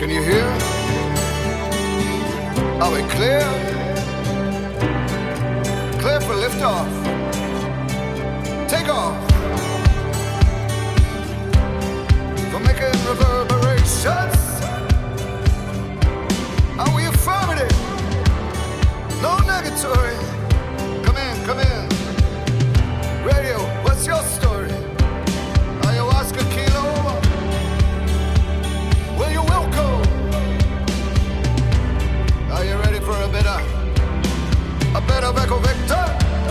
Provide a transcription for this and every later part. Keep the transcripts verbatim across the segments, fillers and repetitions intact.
Can you hear? Are we clear? Clear for liftoff. Take off. For making reverberations. Are we affirmative? No negatory. Come in, come in. Radio, what's your story? Ayahuasca kilo? Well, you will go. Are you ready for a bit of, a bit of Echo Victor?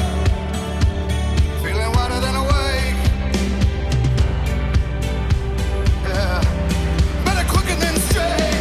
Feeling wider than awake. Yeah. Better quick and then straight.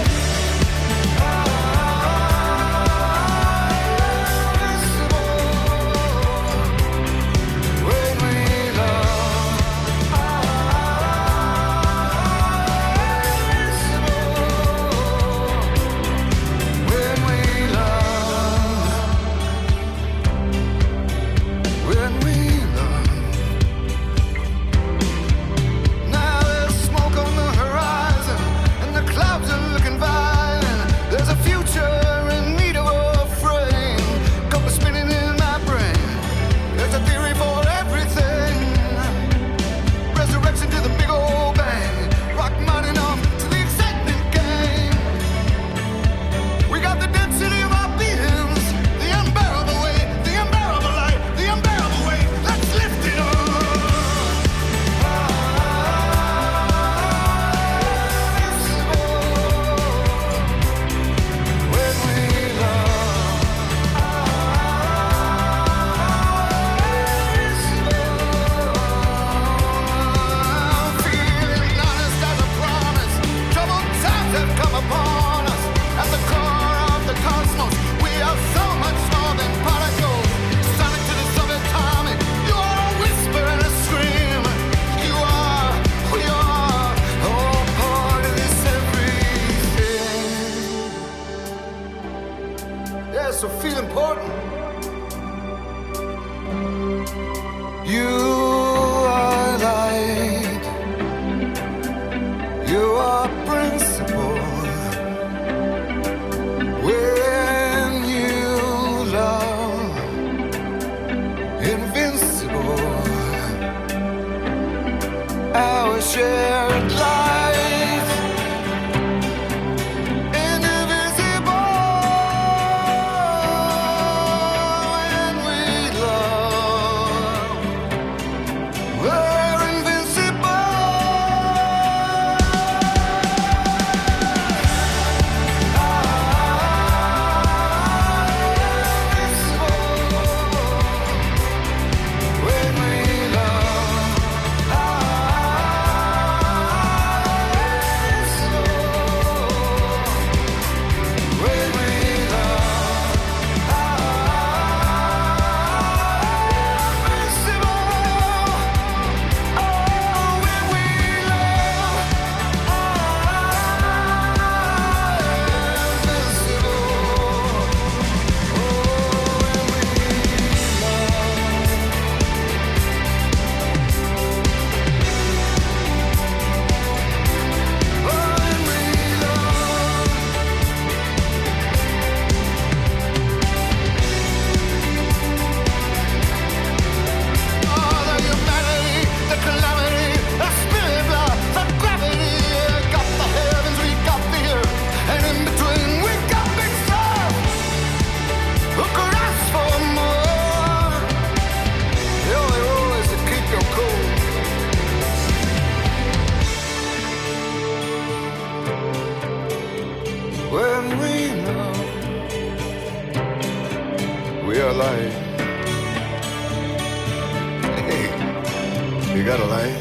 So feel important. You are light. You are principle. When you love, invincible. Our shared life. You got a light?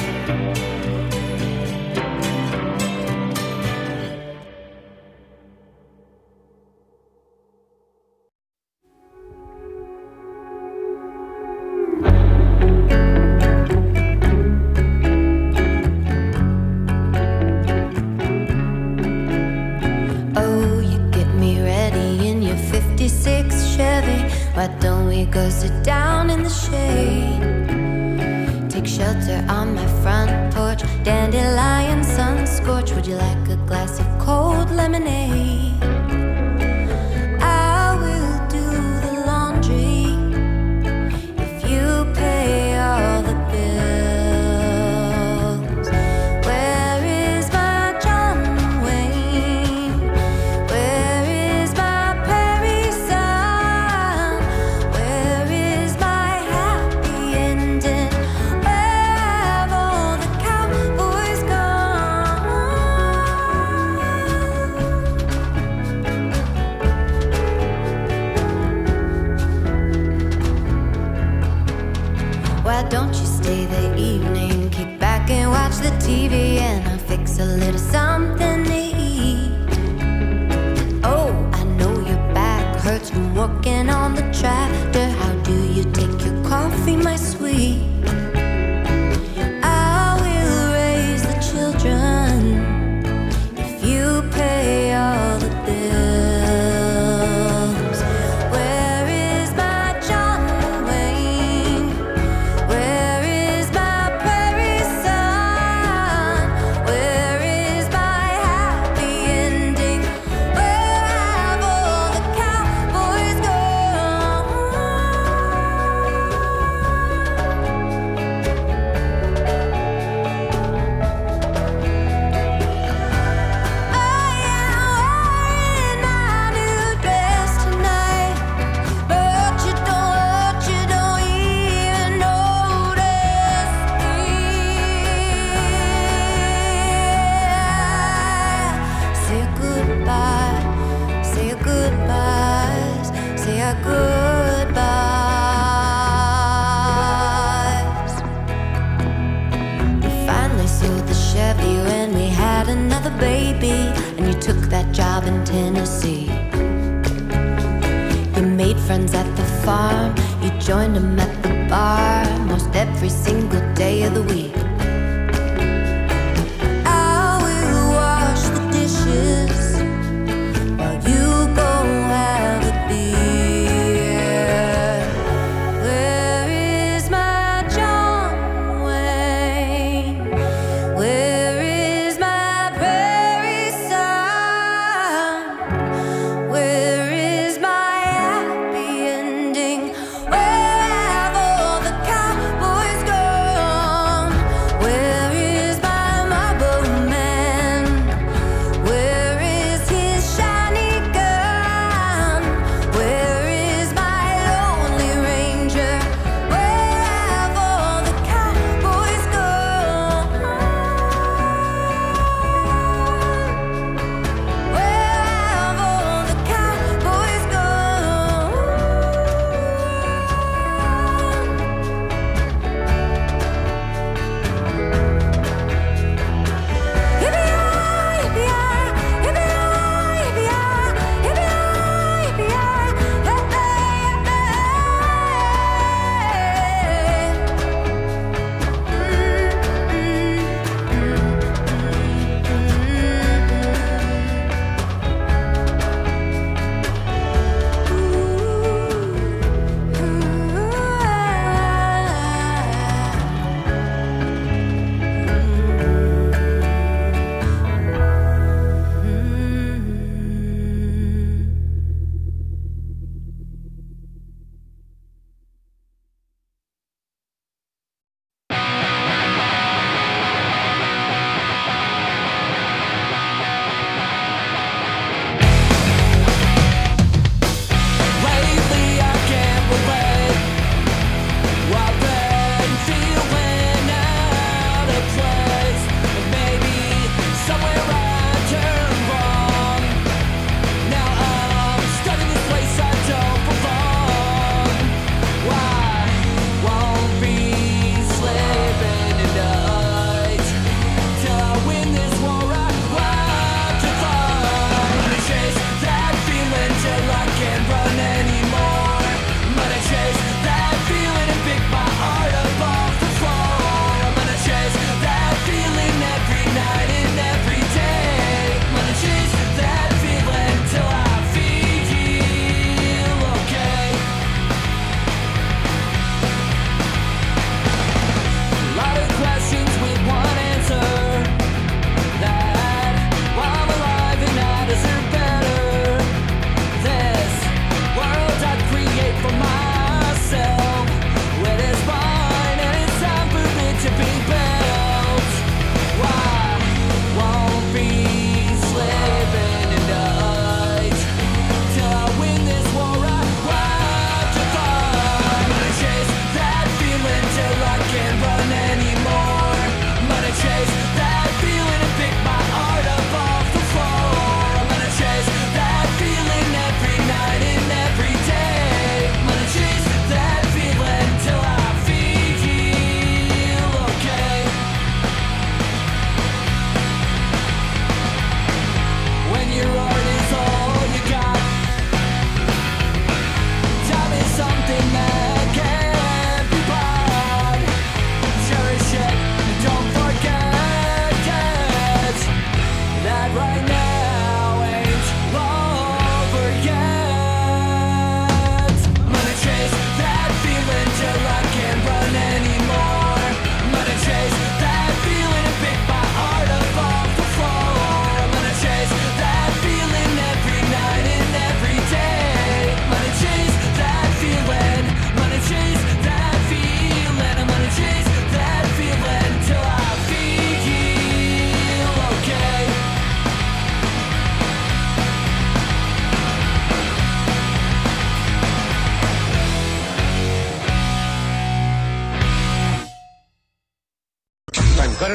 Oh, you get me ready in your fifty-six Chevy. Why don't we go sit down in the shade? Take shelter on my front porch, dandelion sun scorch. Would you like a glass of cold lemonade? I will do the laundry if you pay all the bills. Where is my John Wayne? Where is my Prairie son? Where is my happy ending? Where have all the cowboys gone? Why don't you stay the evening, kick back and watch the T V, and I'll fix a little something to eat. Oh, I know your back hurts from working on the tractor. How do you take your coffee, my sweet? I will raise the children if you pay all the bills. Where is my John Wayne? Where is my Prairie son? Where is my happy ending? Where have all the cowboys gone? I am wearing my new dress tonight, but you don't, you don't even notice me. Say goodbye, say goodbyes, say our goodbyes. We finally sold the Chevy when we had another baby, and you took that job in Tennessee. You made friends at the farm, you joined them at the bar most every single day of the week. I will wash the dishes while you go have a beer. Where is my John Wayne? Where is my Prairie son? Where is my happy ending? Where have all the cowboys gone?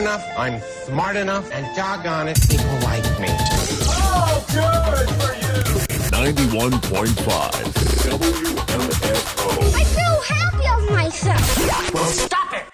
enough, I'm smart enough, and doggone it, people like me. Oh, good for you! ninety-one point five W M F O. I feel happy of myself. Well, stop it!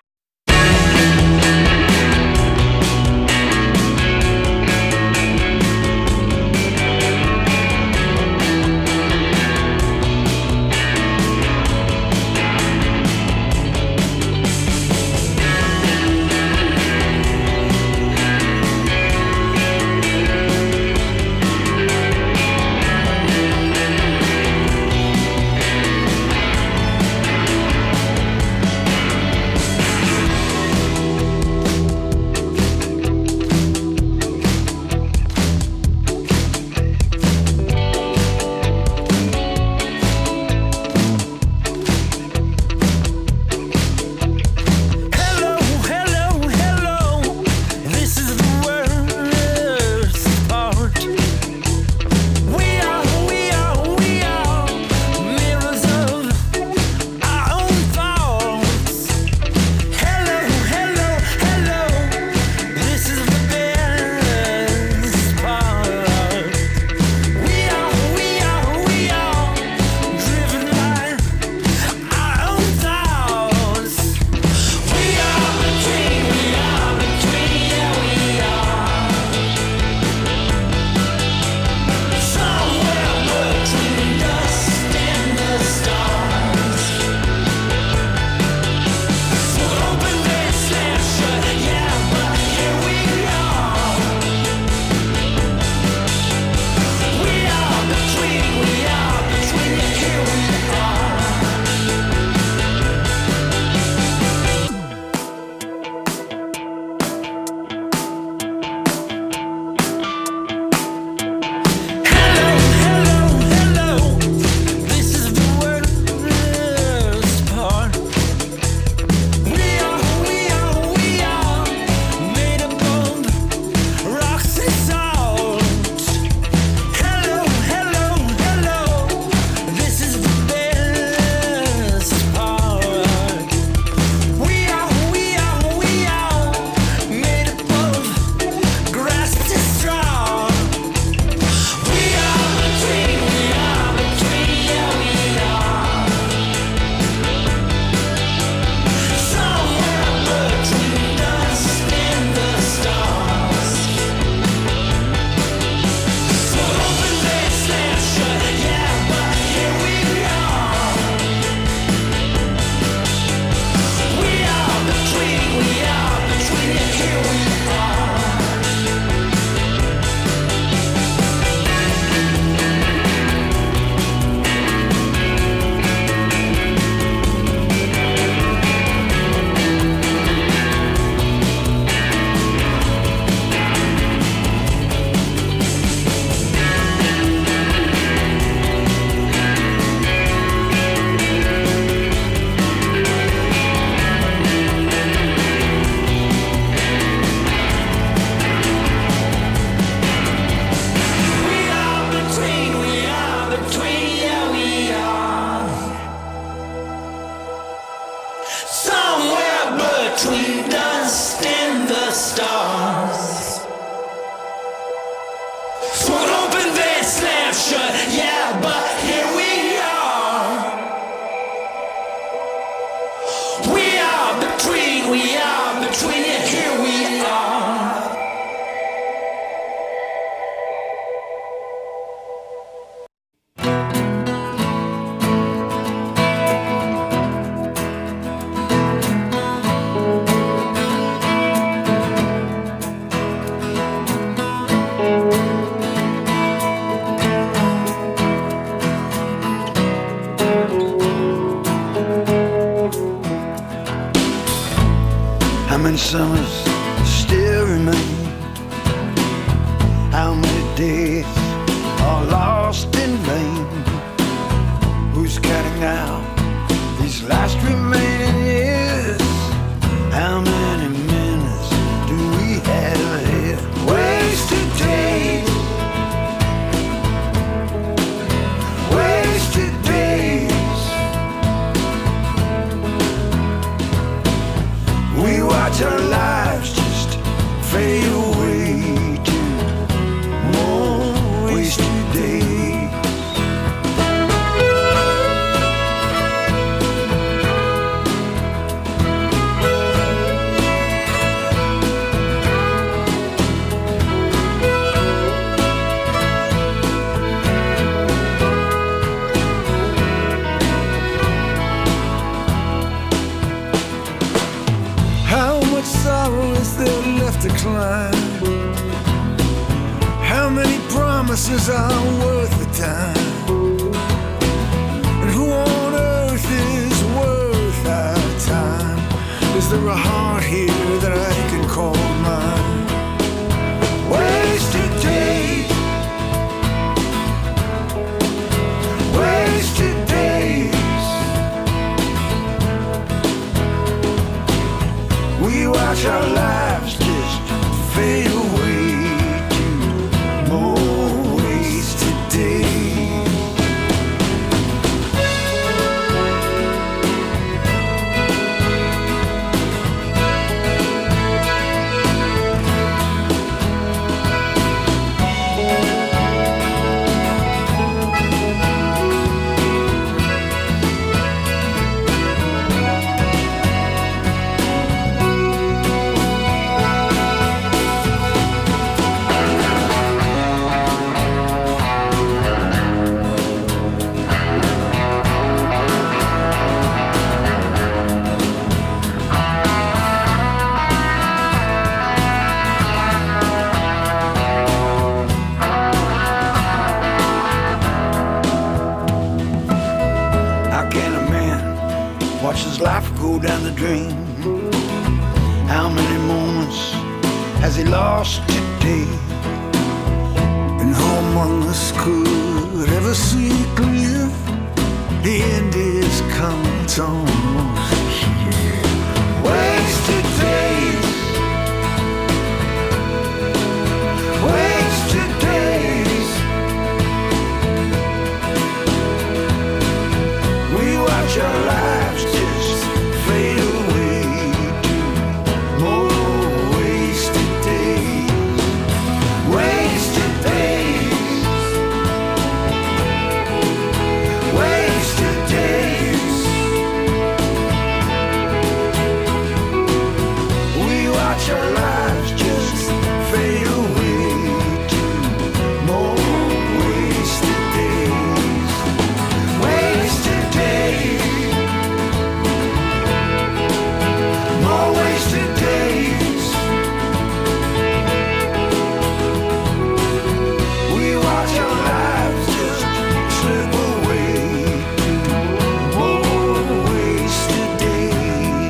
between dust and the stars. Swung open, then slammed shut. Yeah, but here we are. We are between, we are between, and here we are. How many summers still remain? How many days are lost in vain? Who's counting out these last remaining years? How many minutes do we have ahead? Wasted days, wasted days. We watch our lives promises are worth the time. And who on earth is worth our time? Is there a heart here that I can call mine? Wasted days, wasted days. We watch our lives just fade away to more wasted days. Life go down the drain. How many moments has he lost today? And who among us could ever see clear? The end is coming, it's almost here. Wasted days, wasted days. We watch our lives just fade away to more wasted days, wasted days, wasted days. We watch our lives just fade away to more wasted days, wasted days. More wasted days. We watch our lives just slip away to more wasted days.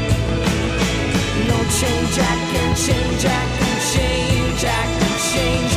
change, I can change, I can change, I can change.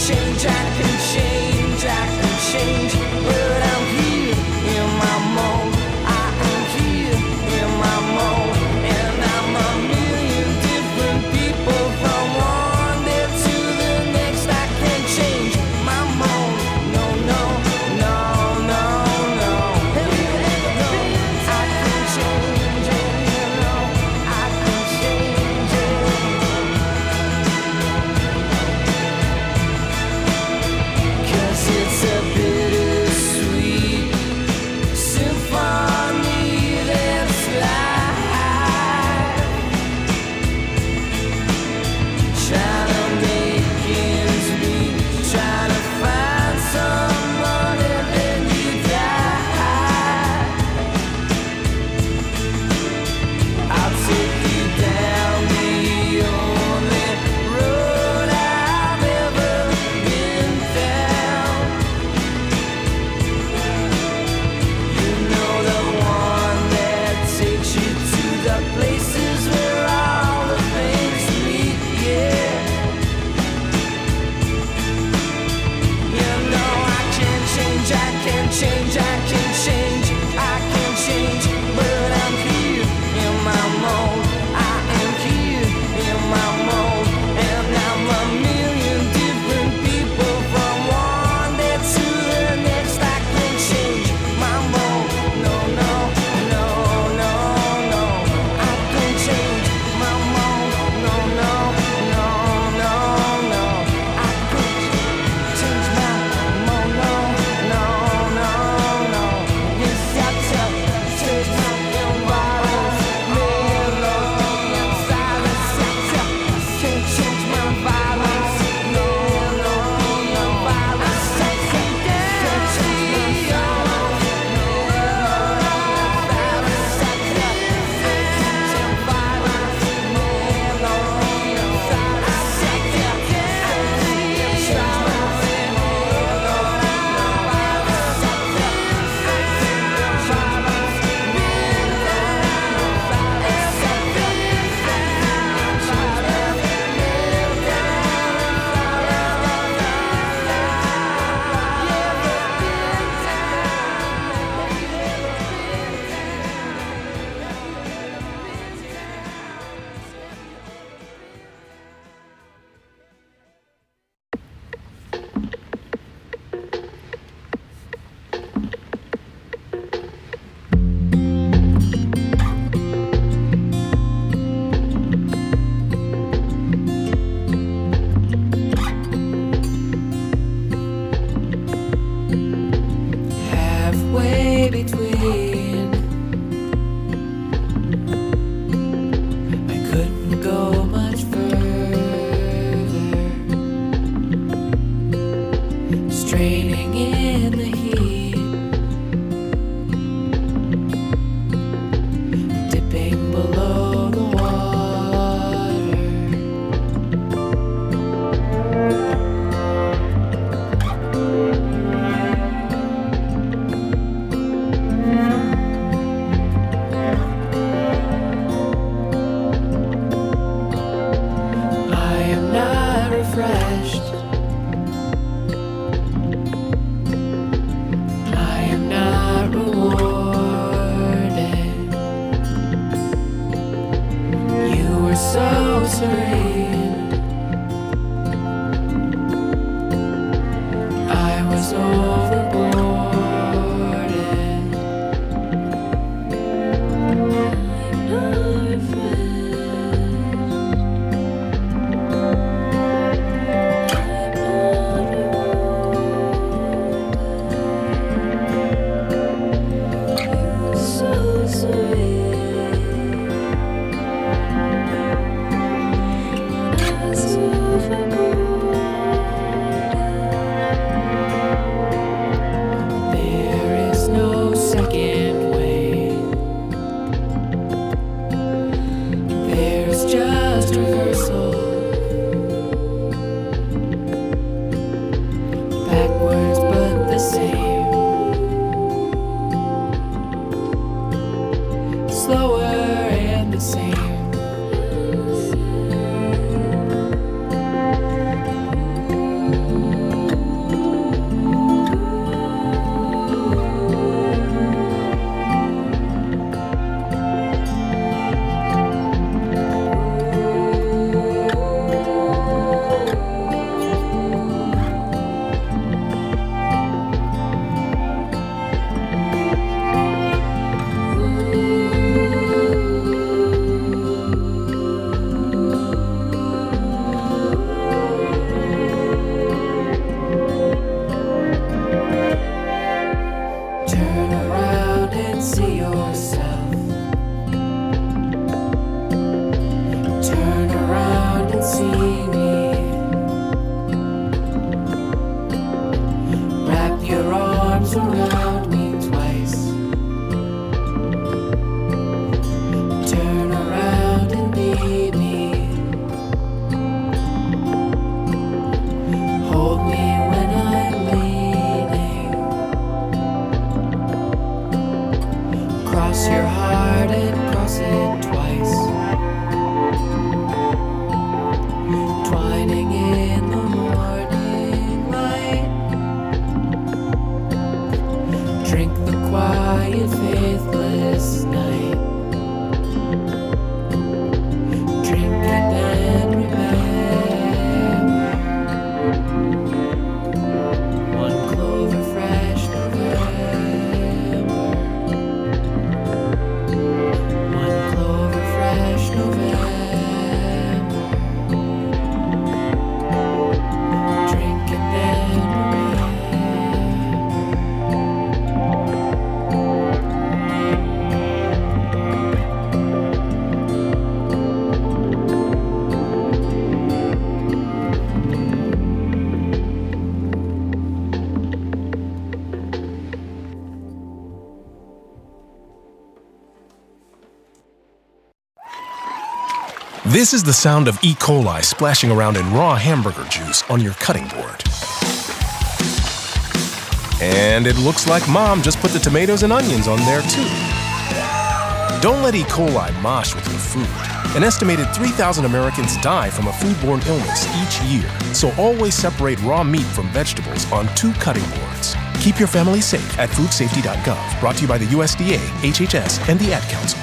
change, I can change, I can change, but I'm here in my mode. I am here in my mode, and I'm a million different people from one day to the next. I can change my mode. No, no, no, no, no. No, I can change it. No, I can change it. 'Cause it's a bittersweet symphony that's life, trying to make ends meet, trying to find someone and then you die. I'll take you down the only road I've ever been down. You know, the one that takes you to the places where all the things meet, yeah. You know, I can change, I can change, I can change, I can change, but I'm here in my mode. I am here in my mode, and I'm a million different people from one day to the next. I can change my mode. No, no, no, no, no. I can change my mode. No, no, no, no, no. I can change my mode. No, no, no, no. Yes, I tell, change my environment. Melody and silence. I tell, can't change my violence. No, no, no, violence. I can't change my violence. I tell, can't change violence. Melody and silence. I tell, can't change halfway between. I couldn't go much further, straining in the heat, dipping below the water. I am not refreshed. I am not rewarded. You were so serene. I was overboarded. I'm not refreshed. This is the sound of E. coli splashing around in raw hamburger juice on your cutting board. And it looks like Mom just put the tomatoes and onions on there too. Don't let E. coli mosh with your food. An estimated three thousand Americans die from a foodborne illness each year. So always separate raw meat from vegetables on two cutting boards. Keep your family safe at food safety dot gov. Brought to you by the U S D A, H H S, and the Ad Council.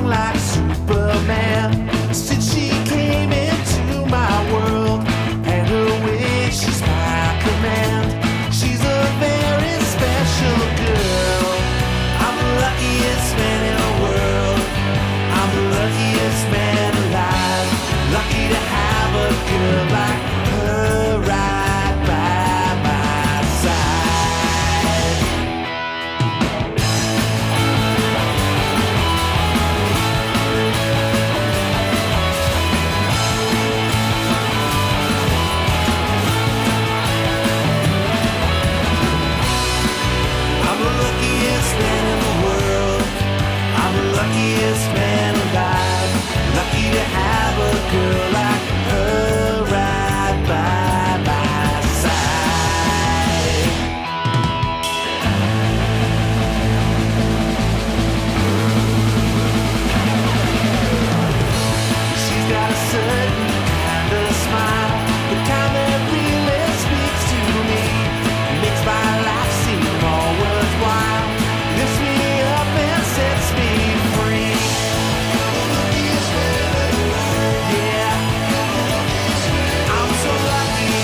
like Superman since she came into my world, and her way she's my command. She's a very special girl. I'm the luckiest man in the world. I'm the luckiest man alive. Lucky to have a girl like her right by my side. I'm the luckiest man in the world. I'm the luckiest man alive. Lucky to have a girl like her right by my side. She's got a certain kind of smile, the kind that really speaks to me, makes my life seem more worthwhile, lifts me up and sets me free. Yeah, I'm so lucky.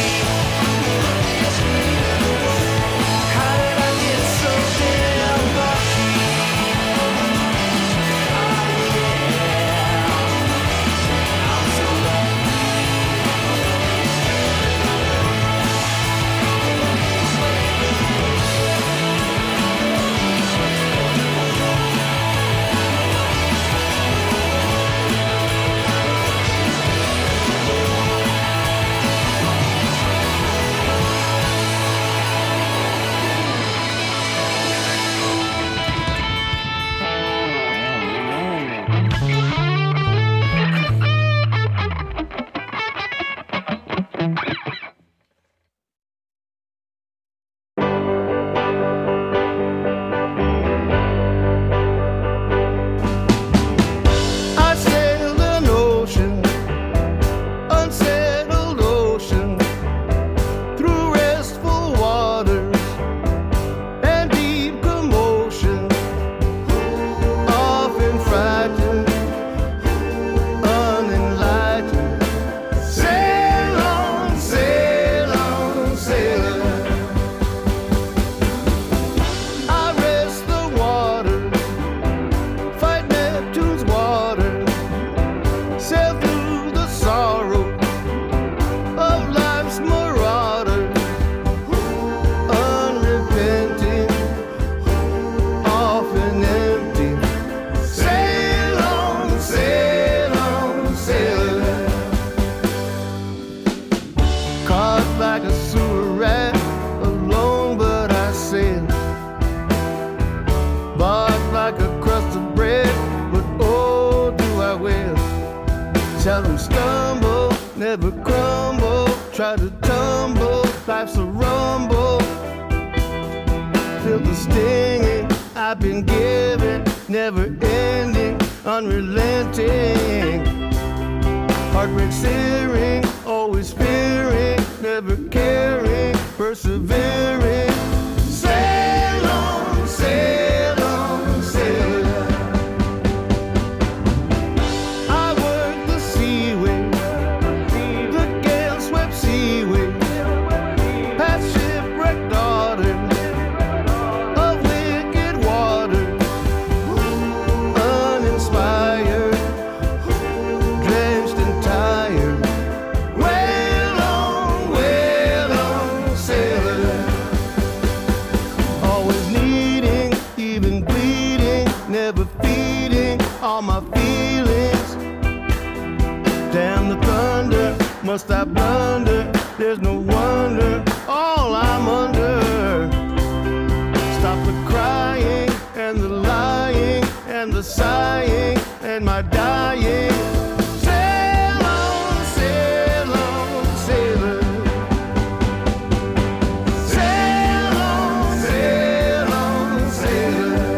How did I get so damn lucky? Oh yeah, I'm so lucky. I sailed an ocean, unsettled ocean, through restful waters and deep commotion, often frightened, unenlightened. Sail on, sail on, sailor. I rest the water, fight Neptune's water, sail through the sorrow of life's marauder, unrepenting, often empty. Sail on, sail on, sailor. Caught like a sewer rat, alone but I sail. Barked like a crust of bread, but oh, do I will. Seldom stumble, never crumble, try to tumble, life's a rumble. Feel the stinging I've been given, never ending, unrelenting. Heartbreak searing, always fearing, never caring, persevering. Sail on, sail on, sailor. I work the seaway, the gale-swept seaway, past shipwrecked daughters of wicked water, uninspired, drenched and tired. Wail on, wail on, sailor. Always needing, even bleeding, never feeding all my feelings. Damn the thunder, must I blunder? There's no wonder, all I'm under. Stop the crying and the lying and the sighing and my dying. Sail on, sail on, sailor. Sail on, sail on, sailor.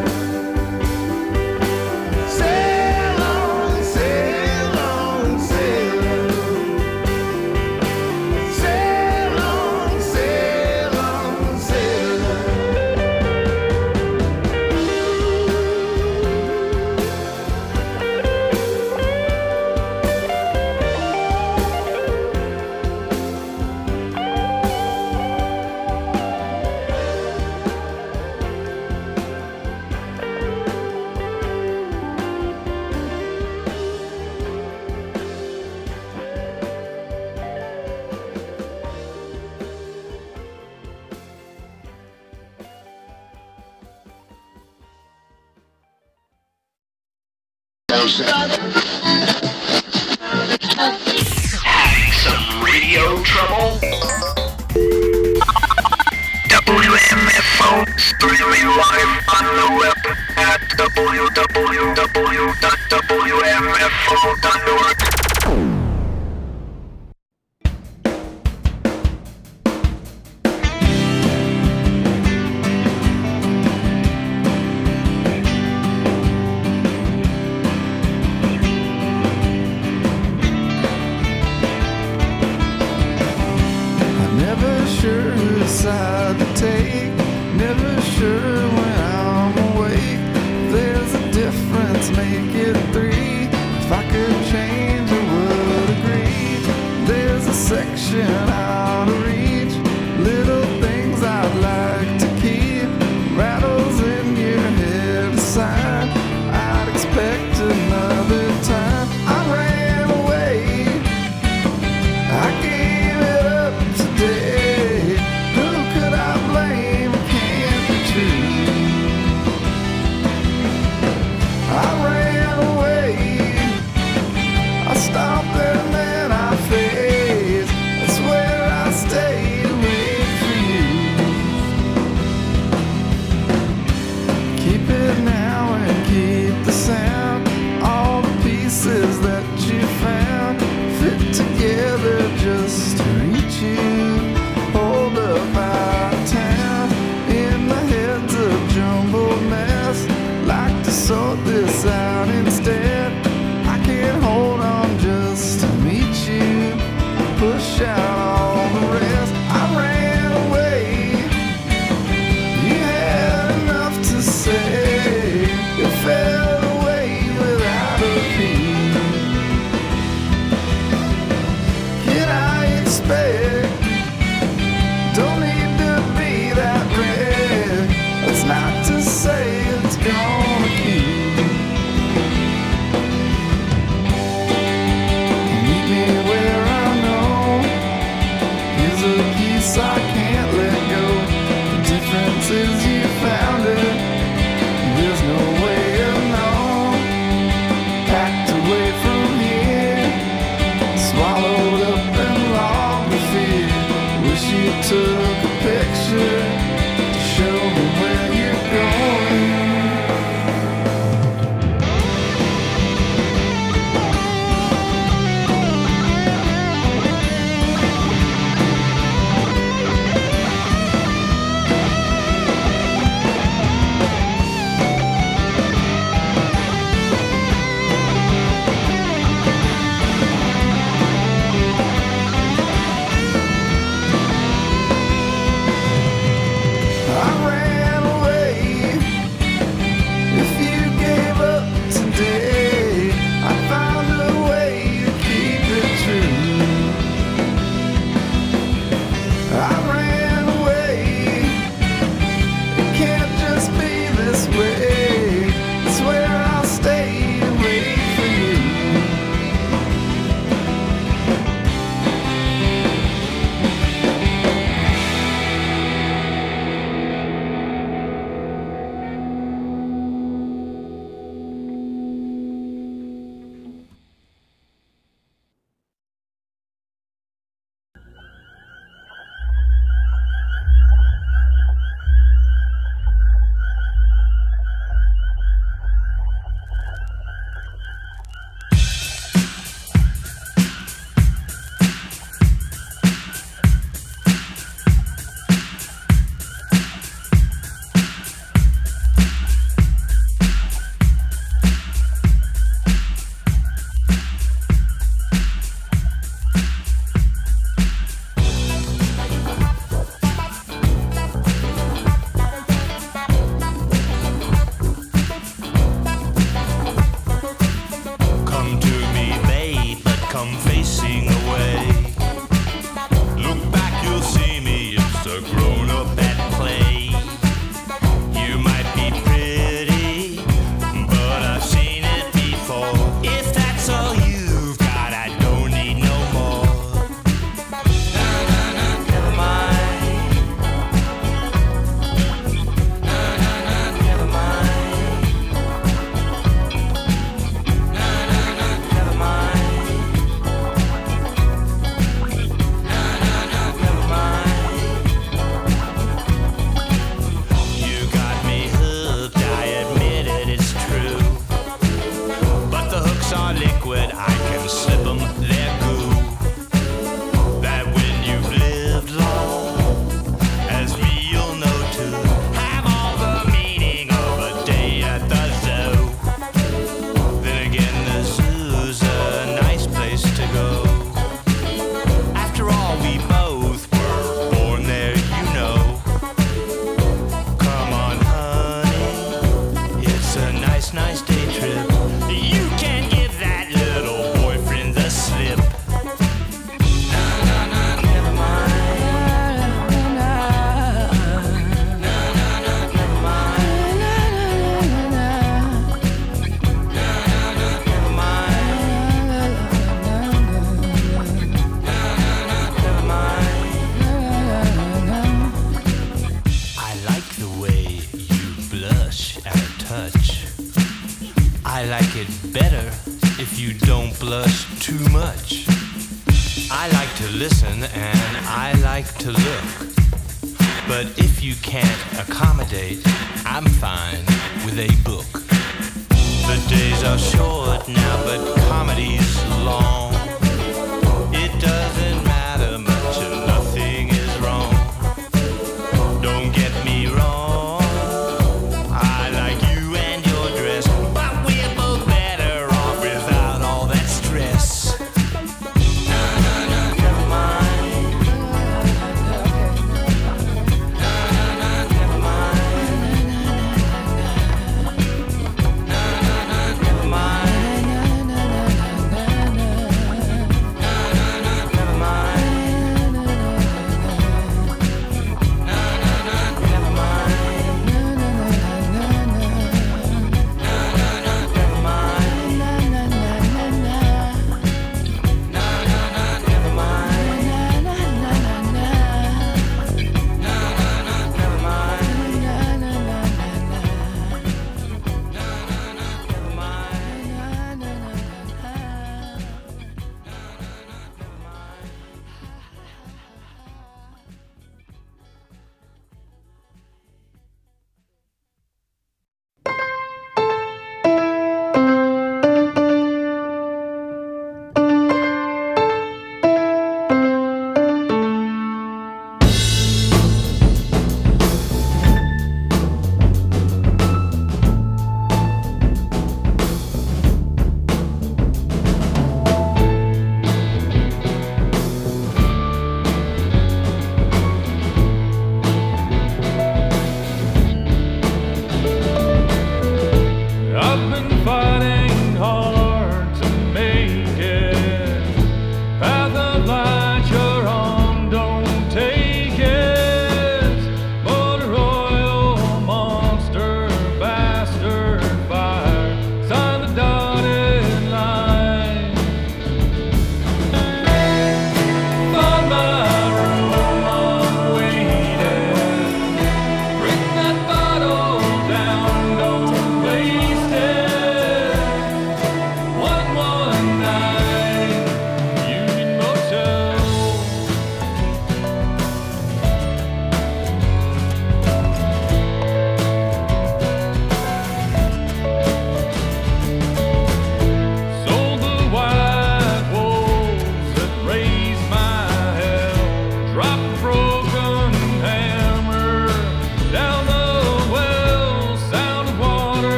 Sail on, sail on, sailor. Sail on, sail on, sailor. Having some radio trouble? W M F O streaming live on the web at w w w dot w m f o dot org. Side to take, never sure when I'm awake. There's a difference, make it three. If I could change, I would agree. There's a section out of reach, little things I'd like to keep. Rattles in your head aside, I'd expect another time. I ran away, I gave it up today. Just to reach you, hold up out of town, in my head's a jumbled mess, like to sort this out instead. I can't hold on just to meet you, push out all the rest. I ran away, you had enough to say, it fell away without a peep. Don't need to be that red. That's not to say it's gonna keep. nice, nice day trip. You can give that little boyfriend the slip. Nah, nah, nah, never mind. Nah, nah, nah, never mind. Nah, nah, nah, never mind. Nah, nah, never mind. I like the way you blush at a touch. I like it better if you don't blush too much. I like to listen and I like to look. But if you can't accommodate, I'm fine with a book. The days are short now, but comedy's